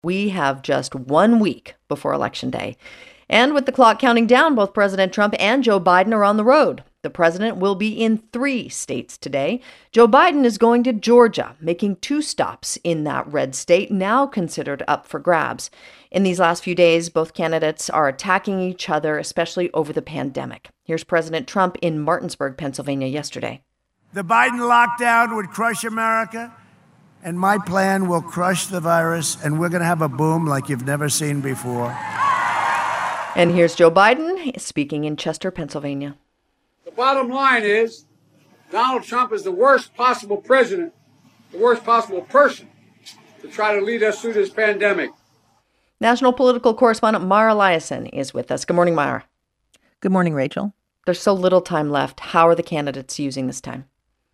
We have just 1 week before Election Day. And with the clock counting down, both President Trump and Joe Biden are on the road. The president will be in 3 states today. Joe Biden is going to Georgia, making 2 stops in that red state, now considered up for grabs. In these last few days, both candidates are attacking each other, especially over the pandemic. Here's President Trump in Martinsburg, Pennsylvania yesterday. The Biden lockdown would crush America, and my plan will crush the virus, and we're going to have a boom like you've never seen before. And here's Joe Biden speaking in Chester, Pennsylvania. The bottom line is Donald Trump is the worst possible president, the worst possible person to try to lead us through this pandemic. National political correspondent Mara Liasson is with us. Good morning, Mara. Good morning, Rachel. There's so little time left. How are the candidates using this time?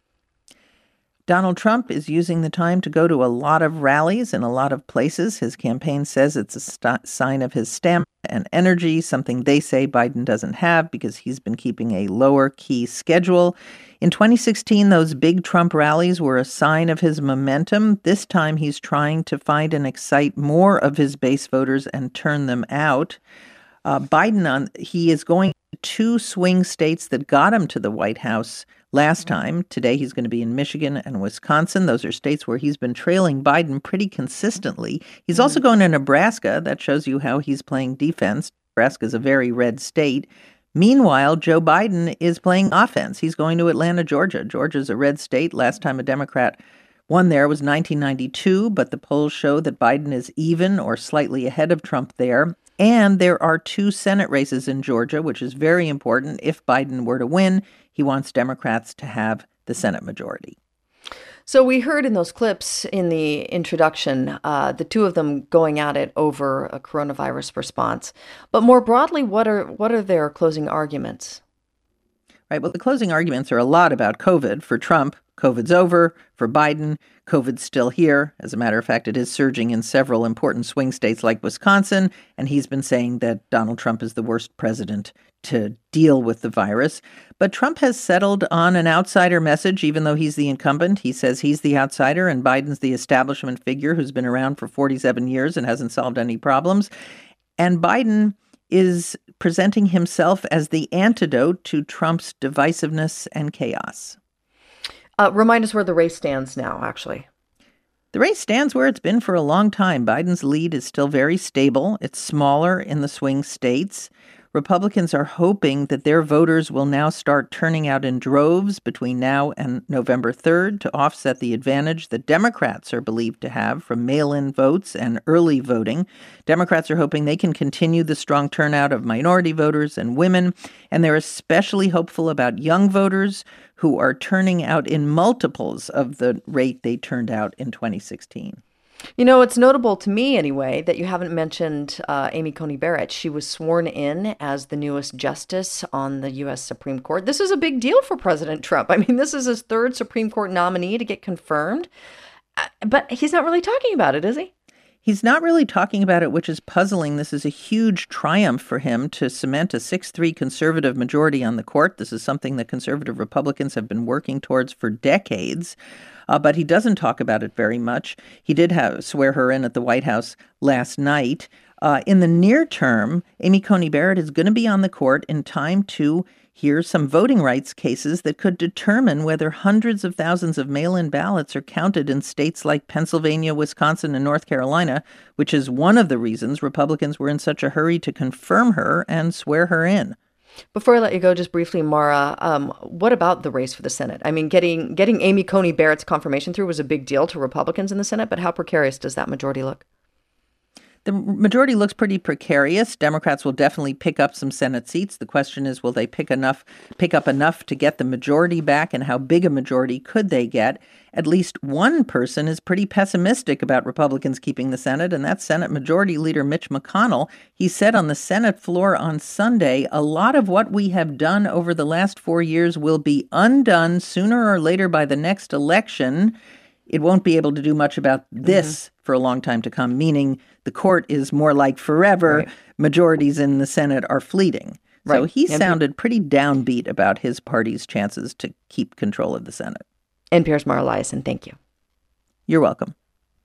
Donald Trump is using the time to go to a lot of rallies in a lot of places. His campaign says it's a sign of his stamina and energy, something they say Biden doesn't have because he's been keeping a lower-key schedule. In 2016, those big Trump rallies were a sign of his momentum. This time, he's trying to find and excite more of his base voters and turn them out. He is going to 2 swing states that got him to the White House last time. Today, he's going to be in Michigan and Wisconsin. Those are states where he's been trailing Biden pretty consistently. He's also going to Nebraska. That shows you how he's playing defense. Nebraska is a very red state. Meanwhile, Joe Biden is playing offense. He's going to Atlanta, Georgia. Georgia's a red state. Last time a Democrat won there was 1992, but the polls show that Biden is even or slightly ahead of Trump there. And there are 2 Senate races in Georgia, which is very important. If Biden were to win, he wants Democrats to have the Senate majority. So we heard in those clips in the introduction, the 2 of them going at it over a coronavirus response. But more broadly, what are their closing arguments? Right. Well, the closing arguments are a lot about COVID. For Trump, COVID's over. For Biden, COVID's still here. As a matter of fact, it is surging in several important swing states like Wisconsin. And he's been saying that Donald Trump is the worst president to deal with the virus. But Trump has settled on an outsider message, even though he's the incumbent. He says he's the outsider and Biden's the establishment figure who's been around for 47 years and hasn't solved any problems. And Biden is presenting himself as the antidote to Trump's divisiveness and chaos. Remind us where the race stands now, actually. The race stands where it's been for a long time. Biden's lead is still very stable. It's smaller in the swing states. Republicans are hoping that their voters will now start turning out in droves between now and November 3rd to offset the advantage that Democrats are believed to have from mail-in votes and early voting. Democrats are hoping they can continue the strong turnout of minority voters and women, and they're especially hopeful about young voters who are turning out in multiples of the rate they turned out in 2016. You know, it's notable to me, anyway, that you haven't mentioned Amy Coney Barrett. She was sworn in as the newest justice on the U.S. Supreme Court. This is a big deal for President Trump. I mean, this is his 3rd Supreme Court nominee to get confirmed. But he's not really talking about it, is he? He's not really talking about it, which is puzzling. This is a huge triumph for him to cement a 6-3 conservative majority on the court. This is something that conservative Republicans have been working towards for decades. But he doesn't talk about it very much. He did swear her in at the White House last night. In the near term, Amy Coney Barrett is going to be on the court in time to hear some voting rights cases that could determine whether hundreds of thousands of mail-in ballots are counted in states like Pennsylvania, Wisconsin, and North Carolina, which is one of the reasons Republicans were in such a hurry to confirm her and swear her in. Before I let you go, just briefly, Mara, what about the race for the Senate? I mean, getting Amy Coney Barrett's confirmation through was a big deal to Republicans in the Senate, but how precarious does that majority look? The majority looks pretty precarious. Democrats will definitely pick up some Senate seats. The question is, will they pick up enough to get the majority back, and how big a majority could they get? At least one person is pretty pessimistic about Republicans keeping the Senate, and that's Senate Majority Leader Mitch McConnell. He said on the Senate floor on Sunday, a lot of what we have done over the last 4 years will be undone sooner or later by the next election. It won't be able to do much about this for a long time to come, meaning the court is more like forever. Right. Majorities in the Senate are fleeting. Right. So he sounded pretty downbeat about his party's chances to keep control of the Senate. NPR's Mara Liasson, thank you. You're welcome.